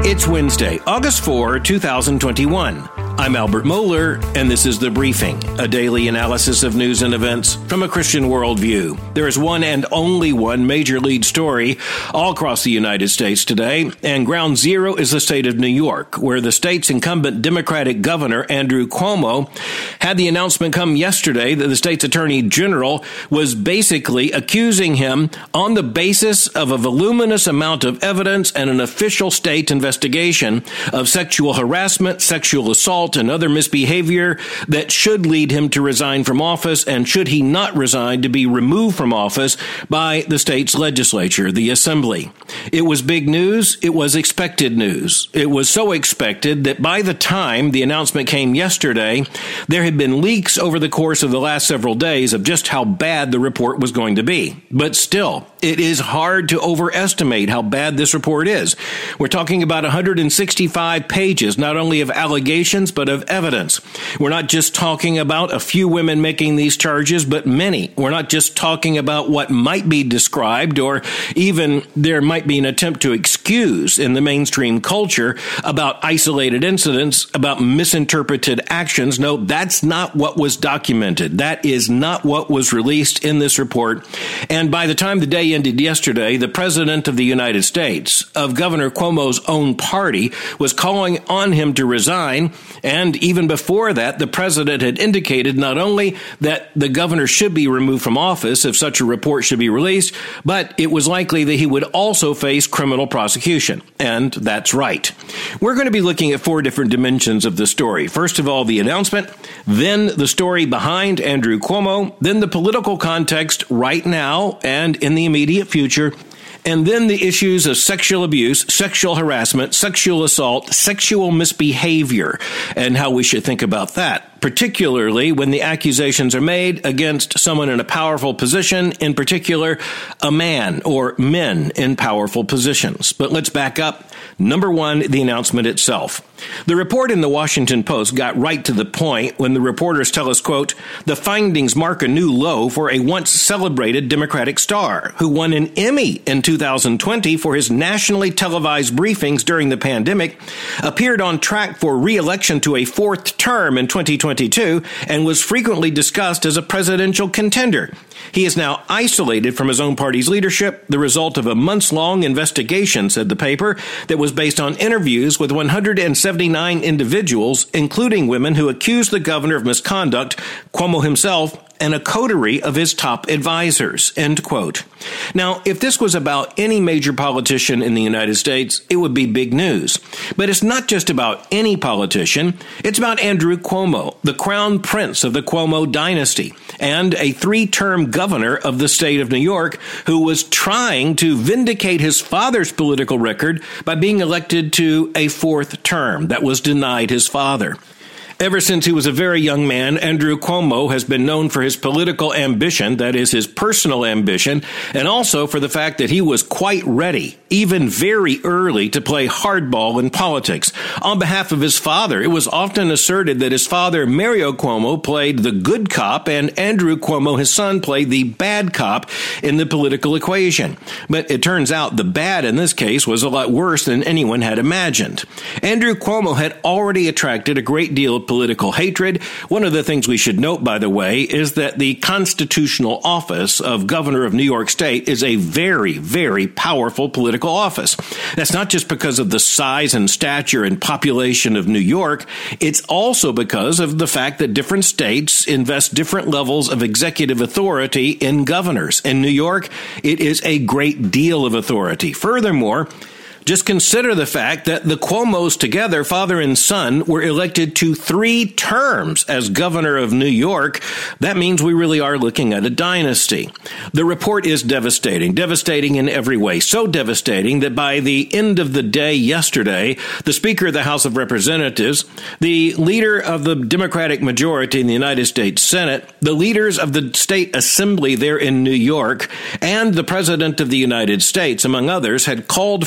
It's Wednesday, August 4, 2021. I'm Albert Mohler, and this is The Briefing, a daily analysis of news and events from a Christian worldview. There is one and only one major lead story all across the United States today, and ground zero is the state of New York, where the state's incumbent Democratic governor, Andrew Cuomo, had the announcement come yesterday that the state's attorney general was basically accusing him on the basis of a voluminous amount of evidence and an official state investigation of sexual harassment, sexual assault, and other misbehavior that should lead him to resign from office, and should he not resign, to be removed from office by the state's legislature, the assembly. It was big news. It was expected news. It was so expected that by the time the announcement came yesterday, there had been leaks over the course of the last several days of just how bad the report was going to be. But still, it is hard to overestimate how bad this report is. We're talking about 165 pages, not only of allegations, but of evidence. We're not just talking about a few women making these charges, but many. We're not just talking about what might be described, or even there might be an attempt to excuse in the mainstream culture about isolated incidents, about misinterpreted actions. No, that's not what was documented. That is not what was released in this report. And by the time the day ended yesterday, the President of the United States, of Governor Cuomo's own party, was calling on him to resign. And even before that, the president had indicated not only that the governor should be removed from office if such a report should be released, but it was likely that he would also face criminal prosecution. And that's right. We're going to be looking at four different dimensions of the story. First of all, the announcement, then the story behind Andrew Cuomo, then the political context right now and in the immediate future, and then the issues of sexual abuse, sexual harassment, sexual assault, sexual misbehavior, and how we should think about that, particularly when the accusations are made against someone in a powerful position, in particular, a man or men in powerful positions. But let's back up. Number one, the announcement itself. The report in the Washington Post got right to the point when the reporters tell us, quote, the findings mark a new low for a once celebrated Democratic star who won an Emmy in 2020 for his nationally televised briefings during the pandemic, appeared on track for re-election to a fourth term in 2022, and was frequently discussed as a presidential contender. He is now isolated from his own party's leadership, the result of a months-long investigation, said the paper, that was based on interviews with 179 individuals, including women who accused the governor of misconduct, Cuomo himself, and a coterie of his top advisors, end quote. Now, if this was about any major politician in the United States, it would be big news. But it's not just about any politician. It's about Andrew Cuomo, the crown prince of the Cuomo dynasty, and a three-term governor of the state of New York who was trying to vindicate his father's political record by being elected to a fourth term that was denied his father. Ever since he was a very young man, Andrew Cuomo has been known for his political ambition, that is, his personal ambition, and also for the fact that he was quite ready, even very early, to play hardball in politics. On behalf of his father, it was often asserted that his father, Mario Cuomo, played the good cop, and Andrew Cuomo, his son, played the bad cop in the political equation. But it turns out the bad in this case was a lot worse than anyone had imagined. Andrew Cuomo had already attracted a great deal of political hatred. One of the things we should note, by the way, is that the constitutional office of governor of New York State is a very, very powerful political office. That's not just because of the size and stature and population of New York. It's also because of the fact that different states invest different levels of executive authority in governors. In New York, it is a great deal of authority. Furthermore, just consider the fact that the Cuomos together, father and son, were elected to 3 terms as governor of New York. That means we really are looking at a dynasty. The report is devastating in every way. So devastating that by the end of the day yesterday, the Speaker of the House of Representatives, the leader of the Democratic majority in the United States Senate, the leaders of the state assembly there in New York, and the President of the United States, among others, had called for the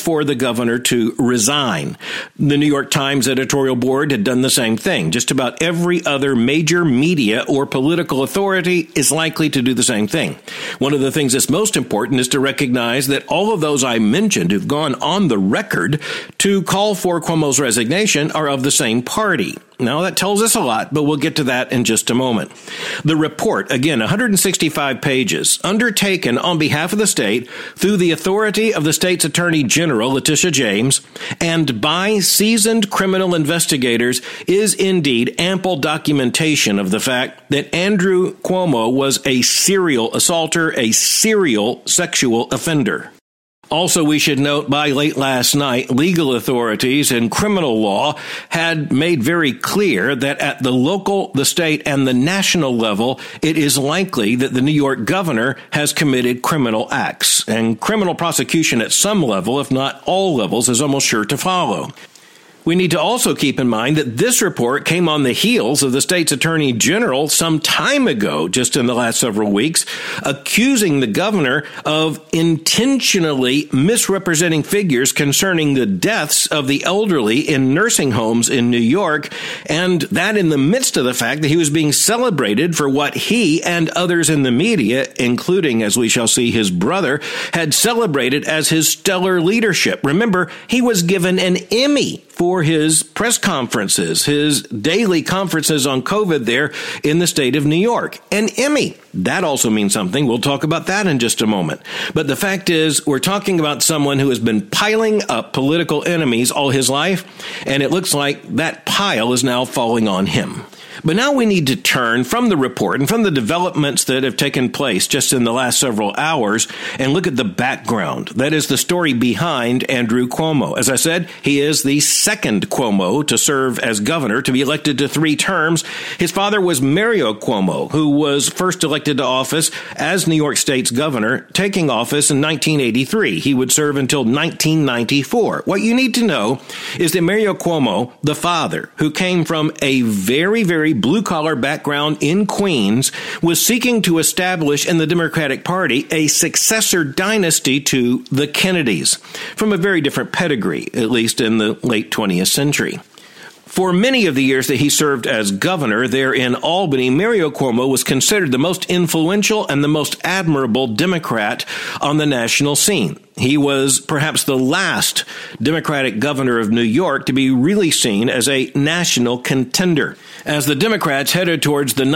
governor to resign. The New York Times editorial board had done the same thing. Just about every other major media or political authority is likely to do the same thing. One of the things that's most important is to recognize that all of those I mentioned who've gone on the record to call for Cuomo's resignation are of the same party. Now, that tells us a lot, but we'll get to that in just a moment. The report, again, 165 pages, undertaken on behalf of the state through the authority of the state's Attorney General, Letitia James, and by seasoned criminal investigators, is indeed ample documentation of the fact that Andrew Cuomo was a serial assaulter, a serial sexual offender. Also, we should note, by late last night, legal authorities and criminal law had made very clear that at the local, the state, and the national level, it is likely that the New York governor has committed criminal acts. And criminal prosecution at some level, if not all levels, is almost sure to follow. We need to also keep in mind that this report came on the heels of the state's attorney general some time ago, just in the last several weeks, accusing the governor of intentionally misrepresenting figures concerning the deaths of the elderly in nursing homes in New York, and that in the midst of the fact that he was being celebrated for what he and others in the media, including, as we shall see, his brother, had celebrated as his stellar leadership. Remember, he was given an Emmy for his press conferences, his daily conferences on COVID there in the state of New York. An Emmy. That also means something. We'll talk about that in just a moment. But the fact is, we're talking about someone who has been piling up political enemies all his life, and it looks like that pile is now falling on him. But now we need to turn from the report and from the developments that have taken place just in the last several hours and look at the background. That is the story behind Andrew Cuomo. As I said, he is the second Cuomo to serve as governor, to be elected to 3 terms. His father was Mario Cuomo, who was first elected to office as New York State's governor, taking office in 1983. He would serve until 1994. What you need to know is that Mario Cuomo, the father, who came from a very, very blue-collar background in Queens, was seeking to establish in the Democratic Party a successor dynasty to the Kennedys, from a very different pedigree, at least in the late 20th century. For many of the years that he served as governor there in Albany, Mario Cuomo was considered the most influential and the most admirable Democrat on the national scene. He was perhaps the last Democratic governor of New York to be really seen as a national contender. As the Democrats headed towards the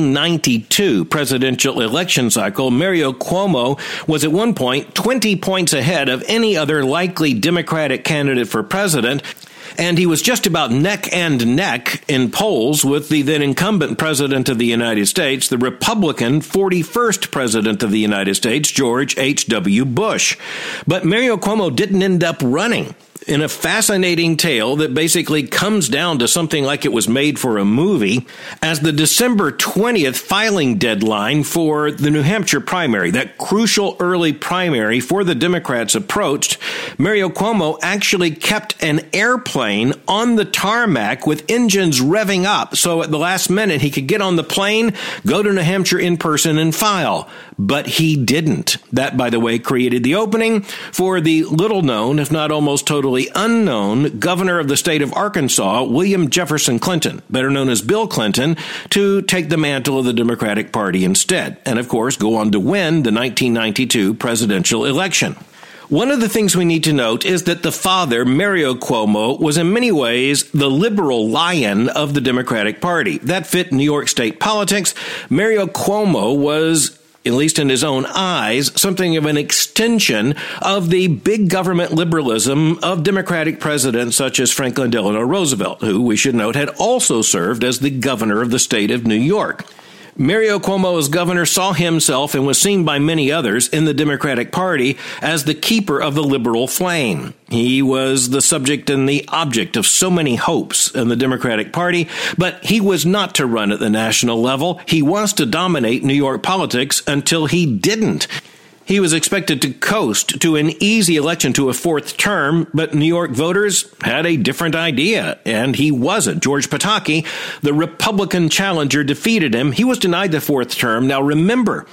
1992 presidential election cycle, Mario Cuomo was at one point 20 points ahead of any other likely Democratic candidate for president, and he was just about neck and neck in polls with the then incumbent president of the United States, the Republican 41st president of the United States, George H.W. Bush. But Mario Cuomo didn't end up running. In a fascinating tale that basically comes down to something like it was made for a movie, as the December 20th filing deadline for the New Hampshire primary, that crucial early primary for the Democrats, approached, Mario Cuomo actually kept an airplane on the tarmac with engines revving up, so at the last minute he could get on the plane, go to New Hampshire in person and file. But he didn't. That, by the way, created the opening for the little-known, if not almost totally unknown, governor of the state of Arkansas, William Jefferson Clinton, better known as Bill Clinton, to take the mantle of the Democratic Party instead, and of course go on to win the 1992 presidential election. One of the things we need to note is that the father, Mario Cuomo, was in many ways the liberal lion of the Democratic Party. That fit New York state politics. Mario Cuomo was, at least in his own eyes, something of an extension of the big government liberalism of Democratic presidents such as Franklin Delano Roosevelt, who, we should note, had also served as the governor of the state of New York. Mario Cuomo as governor saw himself and was seen by many others in the Democratic Party as the keeper of the liberal flame. He was the subject and the object of so many hopes in the Democratic Party, but he was not to run at the national level. He was to dominate New York politics until he didn't. He was expected to coast to an easy election to a 4th term, but New York voters had a different idea, and he wasn't. George Pataki, the Republican challenger, defeated him. He was denied the 4th term. Now remember,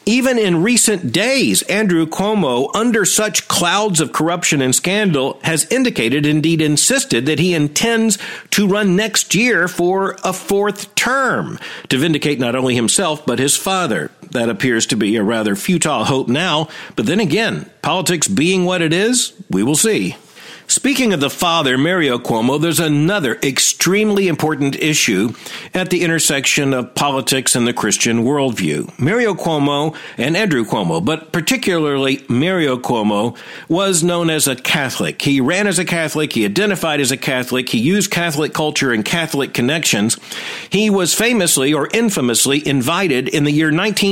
Even in recent days, Andrew Cuomo, under such clouds of corruption and scandal, has indicated, indeed insisted, that he intends to run next year for a fourth term to vindicate not only himself, but his father. That appears to be a rather futile hope now, but then again, politics being what it is, we will see. Speaking of the father, Mario Cuomo, there's another extremely important issue at the intersection of politics and the Christian worldview. Mario Cuomo and Andrew Cuomo, but particularly Mario Cuomo, was known as a Catholic. He ran as a Catholic. He identified as a Catholic. He used Catholic culture and Catholic connections. He was famously or infamously invited in the year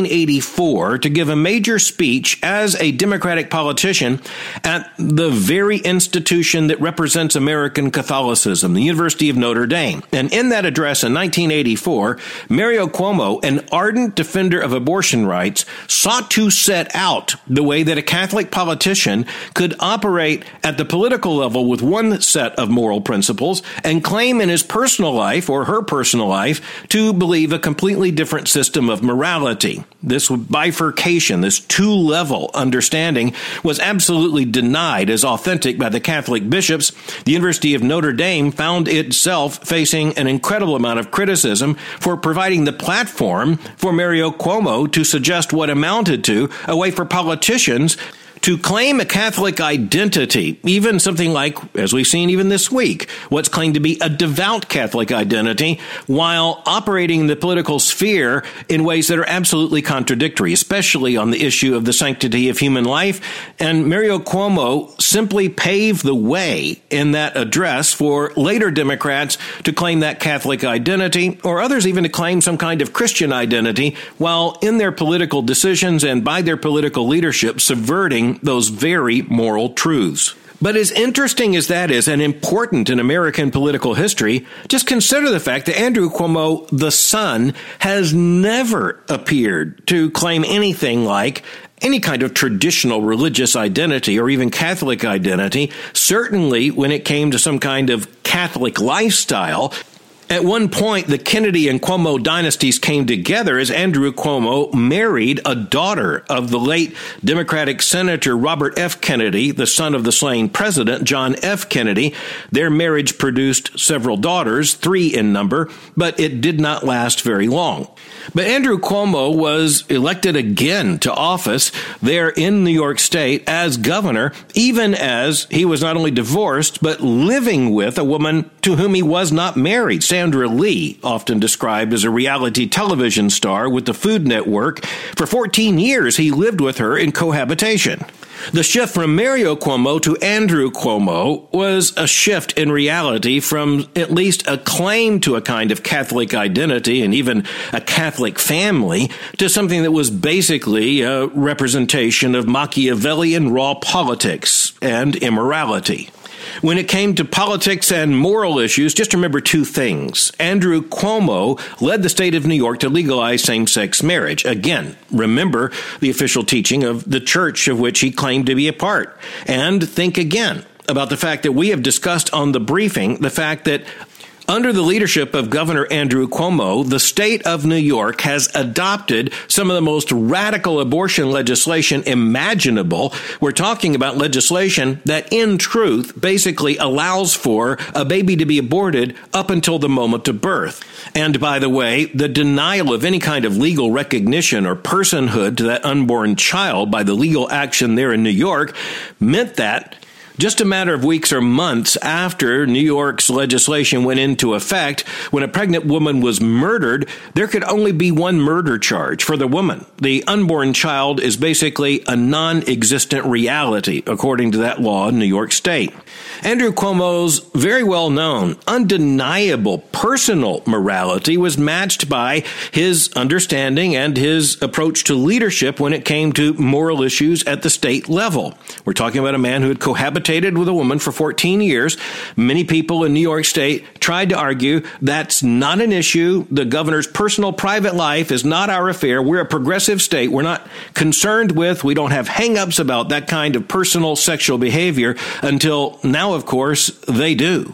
1984 to give a major speech as a Democratic politician at the very institution that represents American Catholicism, the University of Notre Dame. And in that address in 1984, Mario Cuomo, an ardent defender of abortion rights, sought to set out the way that a Catholic politician could operate at the political level with one set of moral principles and claim in his personal life or her personal life to believe a completely different system of morality. This bifurcation, this two-level understanding was absolutely denied as authentic by the Catholic bishops. The University of Notre Dame found itself facing an incredible amount of criticism for providing the platform for Mario Cuomo to suggest what amounted to a way for politicians to claim a Catholic identity, even something like, as we've seen even this week, what's claimed to be a devout Catholic identity, while operating in the political sphere in ways that are absolutely contradictory, especially on the issue of the sanctity of human life. And Mario Cuomo simply paved the way in that address for later Democrats to claim that Catholic identity, or others even to claim some kind of Christian identity, while in their political decisions and by their political leadership subverting those very moral truths. But as interesting as that is and important in American political history, just consider the fact that Andrew Cuomo, the son, has never appeared to claim anything like any kind of traditional religious identity or even Catholic identity. Certainly when it came to some kind of Catholic lifestyle, at one point, the Kennedy and Cuomo dynasties came together as Andrew Cuomo married a daughter of the late Democratic Senator Robert F. Kennedy, the son of the slain President John F. Kennedy. Their marriage produced several daughters, 3 in number, but it did not last very long. But Andrew Cuomo was elected again to office there in New York State as governor, even as he was not only divorced, but living with a woman to whom he was not married, Sandra Lee, often described as a reality television star with the Food Network. For 14 years, he lived with her in cohabitation. The shift from Mario Cuomo to Andrew Cuomo was a shift in reality from at least a claim to a kind of Catholic identity and even a Catholic family to something that was basically a representation of Machiavellian raw politics and immorality. When it came to politics and moral issues, just remember 2 things. Andrew Cuomo led the state of New York to legalize same-sex marriage. Again, remember the official teaching of the church of which he claimed to be a part. And think again about the fact that we have discussed on the briefing, the fact that under the leadership of Governor Andrew Cuomo, the state of New York has adopted some of the most radical abortion legislation imaginable. We're talking about legislation that, in truth, basically allows for a baby to be aborted up until the moment of birth. And by the way, the denial of any kind of legal recognition or personhood to that unborn child by the legal action there in New York meant that just a matter of weeks or months after New York's legislation went into effect, when a pregnant woman was murdered, there could only be one murder charge for the woman. The unborn child is basically a non-existent reality, according to that law in New York State. Andrew Cuomo's very well-known, undeniable personal morality was matched by his understanding and his approach to leadership when it came to moral issues at the state level. We're talking about a man who had cohabitated with a woman for 14 years. Many people in New York State tried to argue that's not an issue. The governor's personal private life is not our affair. We're a progressive state. We're not concerned with, we don't have hang-ups about that kind of personal sexual behavior until now, of course, they do.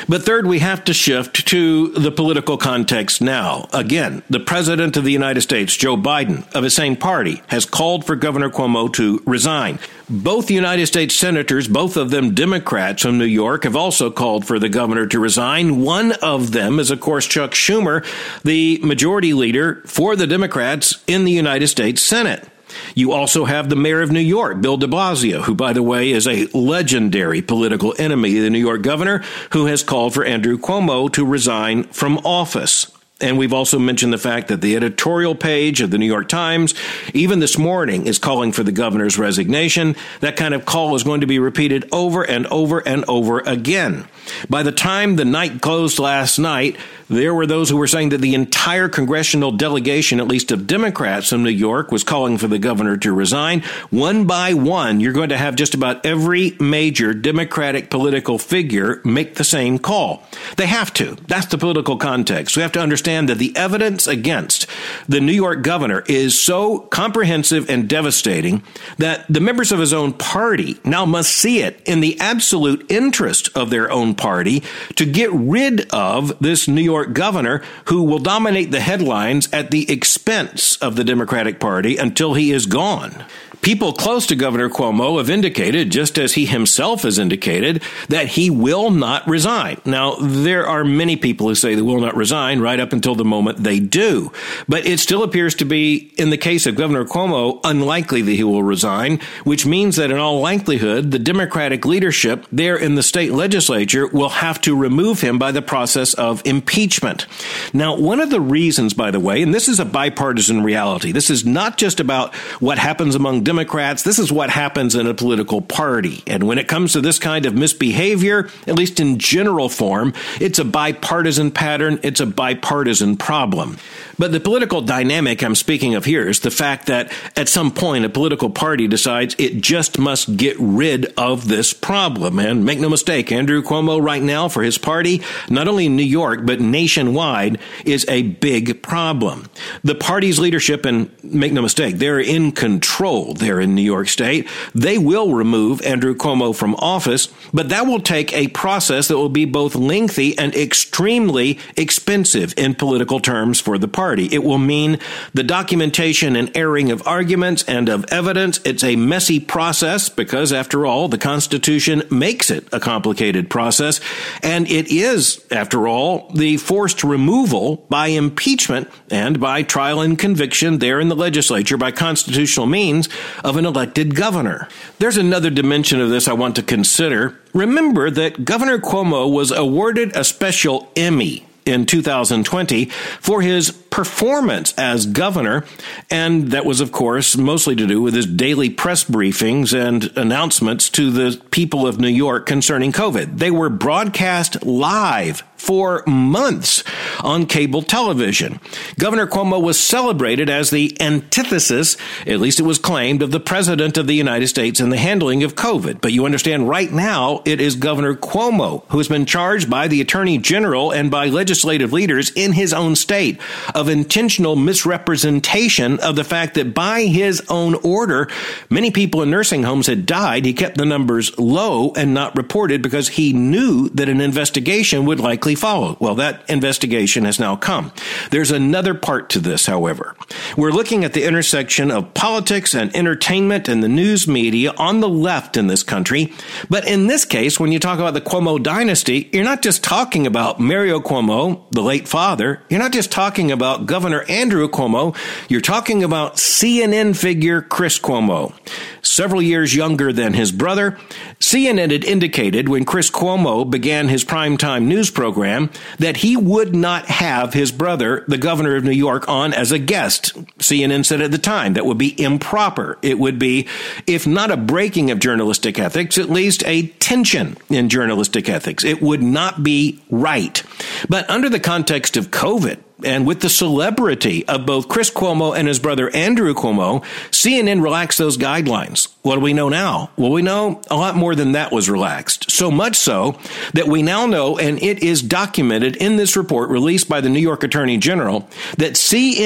But third, we have to shift to the political context now. Again, the President of the United States, Joe Biden, of his same party, has called for Governor Cuomo to resign. Both United States senators, both of them Democrats from New York, have also called for the governor to resign. One of them is, of course, Chuck Schumer, the majority leader for the Democrats in the United States Senate. You also have the mayor of New York, Bill de Blasio, who, by the way, is a legendary political enemy of the New York governor, who has called for Andrew Cuomo to resign from office. And we've also mentioned the fact that the editorial page of the New York Times, even this morning, is calling for the governor's resignation. That kind of call is going to be repeated over and over and over again. By the time the night closed last night, there were those who were saying that the entire congressional delegation, at least of Democrats from New York, was calling for the governor to resign. One by one, you're going to have just about every major Democratic political figure make the same call. They have to. That's the political context. We have to understand that the evidence against the New York governor is so comprehensive and devastating that the members of his own party now must see it in the absolute interest of their own party to get rid of this New York governor who will dominate the headlines at the expense of the Democratic Party until he is gone. People close to Governor Cuomo have indicated, just as he himself has indicated, that he will not resign. Now, there are many people who say they will not resign right up until the moment they do. But it still appears to be, in the case of Governor Cuomo, unlikely that he will resign, which means that in all likelihood, the Democratic leadership there in the state legislature will have to remove him by the process of impeachment. Now, one of the reasons, by the way, and this is a bipartisan reality, this is not just about what happens among Democrats, this is what happens in a political party. And when it comes to this kind of misbehavior, at least in general form, it's a bipartisan pattern, it's a bipartisan problem. But the political dynamic I'm speaking of here is the fact that at some point a political party decides it just must get rid of this problem. And make no mistake, Andrew Cuomo right now for his party, not only in New York, but nationwide, is a big problem. The party's leadership, and make no mistake, they're in control there in New York State. They will remove Andrew Cuomo from office, but that will take a process that will be both lengthy and extremely expensive in political terms for the party. It will mean the documentation and airing of arguments and of evidence. It's a messy process because, after all, the Constitution makes it a complicated process. And it is, after all, the forced removal by impeachment and by trial and conviction there in the legislature by constitutional means of an elected governor. There's another dimension of this I want to consider. Remember that Governor Cuomo was awarded a special Emmy in 2020 for his performance as governor, and that was, of course, mostly to do with his daily press briefings and announcements to the people of New York concerning COVID. They were broadcast live for months on cable television. Governor Cuomo was celebrated as the antithesis, at least it was claimed, of the President of the United States in the handling of COVID. But you understand, right now, it is Governor Cuomo who has been charged by the Attorney General and by legislative leaders in his own state of intentional misrepresentation of the fact that by his own order, many people in nursing homes had died. He kept the numbers low and not reported because he knew that an investigation would likely follow. Well, that investigation has now come. There's another part to this, however. We're looking at the intersection of politics and entertainment and the news media on the left in this country. But in this case, when you talk about the Cuomo dynasty, you're not just talking about Mario Cuomo, the late father. You're not just talking about Governor Andrew Cuomo. You're talking about CNN figure Chris Cuomo. Several years younger than his brother, CNN had indicated when Chris Cuomo began his primetime news program that he would not have his brother, the governor of New York, on as a guest. CNN said at the time that would be improper. It would be, if not a breaking of journalistic ethics, at least a tension in journalistic ethics. It would not be right. But under the context of COVID, and with the celebrity of both Chris Cuomo and his brother Andrew Cuomo, CNN relaxed those guidelines. What do we know now? Well, we know a lot more than that was relaxed. So much so that we now know, and it is documented in this report released by the New York Attorney General, that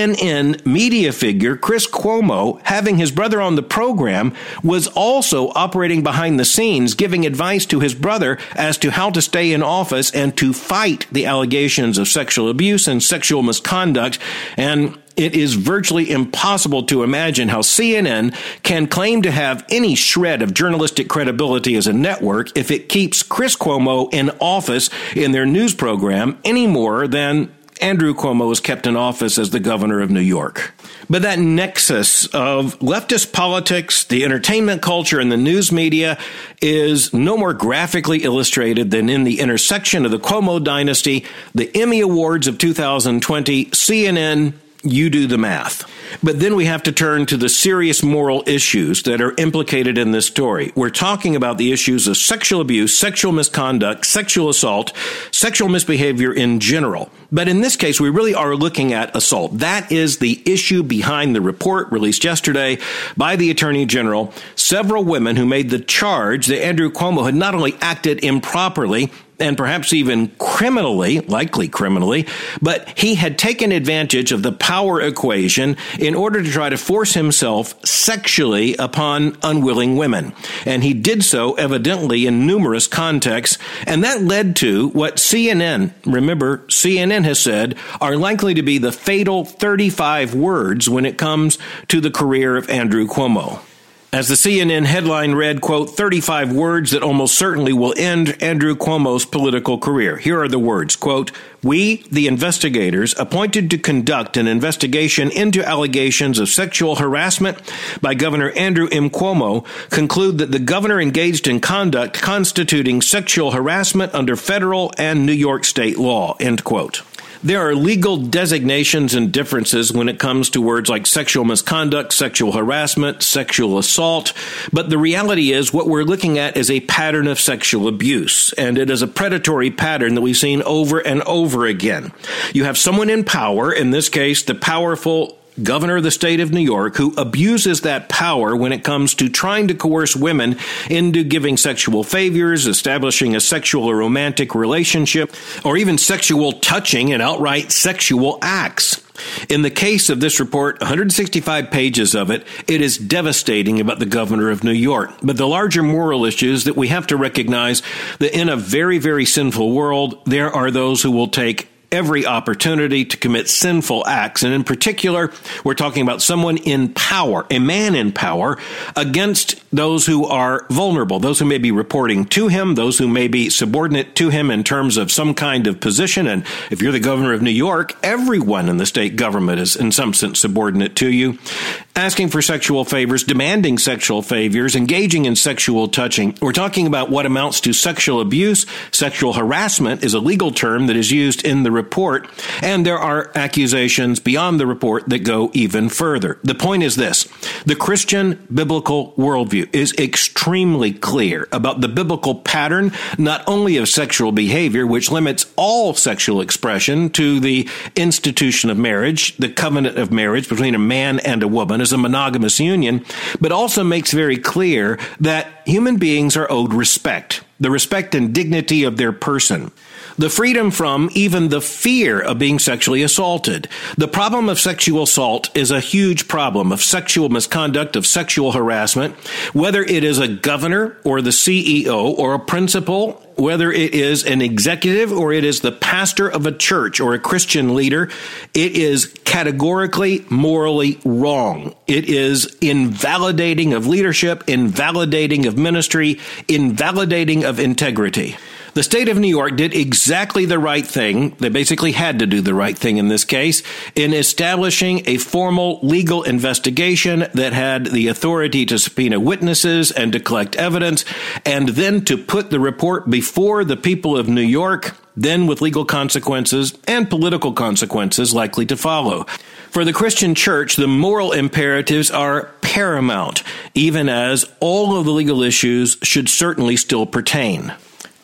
CNN media figure Chris Cuomo, having his brother on the program, was also operating behind the scenes, giving advice to his brother as to how to stay in office and to fight the allegations of sexual abuse and sexual misconduct. And it is virtually impossible to imagine how CNN can claim to have any shred of journalistic credibility as a network if it keeps Chris Cuomo in office in their news program any more than Andrew Cuomo is kept in office as the governor of New York. But that nexus of leftist politics, the entertainment culture, and the news media is no more graphically illustrated than in the intersection of the Cuomo dynasty, the Emmy Awards of 2020, CNN. You do the math. But then we have to turn to the serious moral issues that are implicated in this story. We're talking about the issues of sexual abuse, sexual misconduct, sexual assault, sexual misbehavior in general. But in this case, we really are looking at assault. That is the issue behind the report released yesterday by the Attorney General. Several women who made the charge that Andrew Cuomo had not only acted improperly, and perhaps even criminally, likely criminally, but he had taken advantage of the power equation in order to try to force himself sexually upon unwilling women. And he did so evidently in numerous contexts, and that led to what CNN, remember, CNN has said, are likely to be the fatal 35 words when it comes to the career of Andrew Cuomo. As the CNN headline read, quote, 35 words that almost certainly will end Andrew Cuomo's political career. Here are the words, quote, we, the investigators, appointed to conduct an investigation into allegations of sexual harassment by Governor Andrew M. Cuomo, conclude that the governor engaged in conduct constituting sexual harassment under federal and New York state law, end quote. There are legal designations and differences when it comes to words like sexual misconduct, sexual harassment, sexual assault, but the reality is what we're looking at is a pattern of sexual abuse, and it is a predatory pattern that we've seen over and over again. You have someone in power, in this case, the powerful governor of the state of New York, who abuses that power when it comes to trying to coerce women into giving sexual favors, establishing a sexual or romantic relationship, or even sexual touching and outright sexual acts. In the case of this report, 165 pages of it, it is devastating about the governor of New York. But the larger moral issues that we have to recognize that in a very, very sinful world, there are those who will take every opportunity to commit sinful acts. And in particular, we're talking about someone in power, a man in power, against those who are vulnerable, those who may be reporting to him, those who may be subordinate to him in terms of some kind of position. And if you're the governor of New York, everyone in the state government is in some sense subordinate to you. Asking for sexual favors, demanding sexual favors, engaging in sexual touching. We're talking about what amounts to sexual abuse. Sexual harassment is a legal term that is used in the report, and there are accusations beyond the report that go even further. The point is this: the Christian biblical worldview is extremely clear about the biblical pattern, not only of sexual behavior, which limits all sexual expression to the institution of marriage, the covenant of marriage between a man and a woman as a monogamous union, but also makes very clear that human beings are owed respect, the respect and dignity of their person, the freedom from even the fear of being sexually assaulted. The problem of sexual assault is a huge problem of sexual misconduct, of sexual harassment, whether it is a governor or the CEO or a principal, whether it is an executive or it is the pastor of a church or a Christian leader. It is categorically morally wrong. It is invalidating of leadership, invalidating of ministry, invalidating of integrity. The state of New York did exactly the right thing. They basically had to do the right thing in this case in establishing a formal legal investigation that had the authority to subpoena witnesses and to collect evidence, and then to put the report before the people of New York, then with legal consequences and political consequences likely to follow. For the Christian church, the moral imperatives are paramount, even as all of the legal issues should certainly still pertain.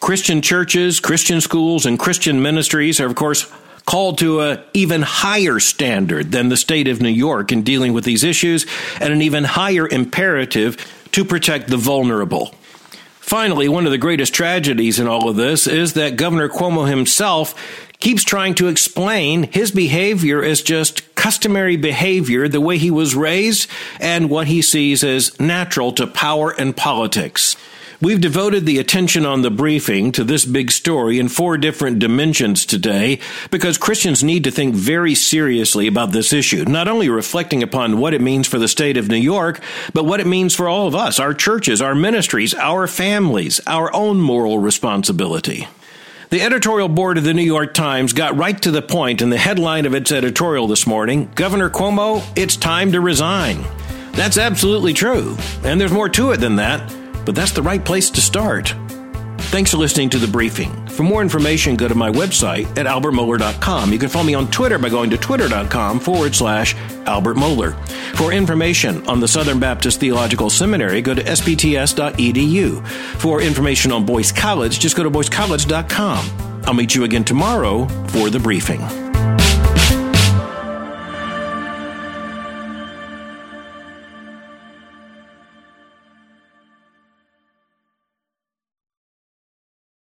Christian churches, Christian schools, and Christian ministries are, of course, called to an even higher standard than the state of New York in dealing with these issues, and an even higher imperative to protect the vulnerable. Finally, one of the greatest tragedies in all of this is that Governor Cuomo himself keeps trying to explain his behavior as just customary behavior, the way he was raised, and what he sees as natural to power and politics. We've devoted the attention on the briefing to this big story in 4 different dimensions today because Christians need to think very seriously about this issue, not only reflecting upon what it means for the state of New York, but what it means for all of us, our churches, our ministries, our families, our own moral responsibility. The editorial board of the New York Times got right to the point in the headline of its editorial this morning, Governor Cuomo, it's time to resign. That's absolutely true, and there's more to it than that. But that's the right place to start. Thanks for listening to The Briefing. For more information, go to my website at albertmohler.com. You can follow me on Twitter by going to twitter.com/Albert Mohler. For information on the Southern Baptist Theological Seminary, go to spts.edu. For information on Boyce College, just go to boycecollege.com. I'll meet you again tomorrow for The Briefing.